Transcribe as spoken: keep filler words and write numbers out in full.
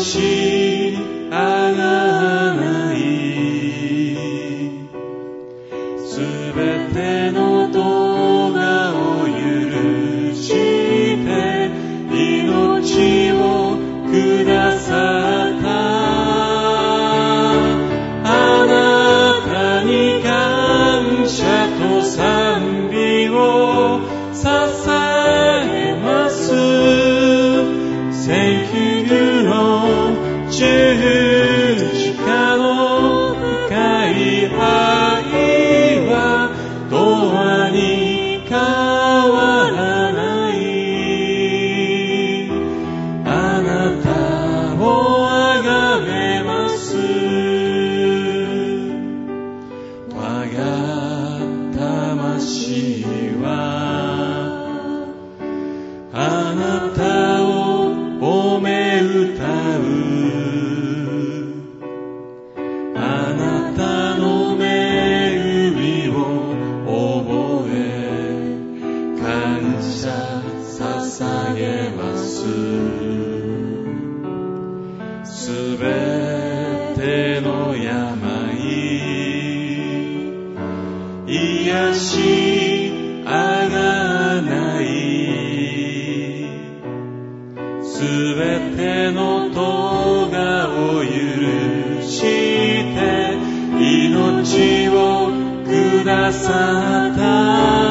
しあがないすべての咎を許して命をくださったあなたに感謝と賛美を捧げます。Thank you の十字架の深い愛は永遠に変わらない。あなたをあがめます。我が魂はあなたを褒め歌う。あなたの恵みを覚え感謝捧げます。すべての病癒しあがないすべての咎を許して命をくださった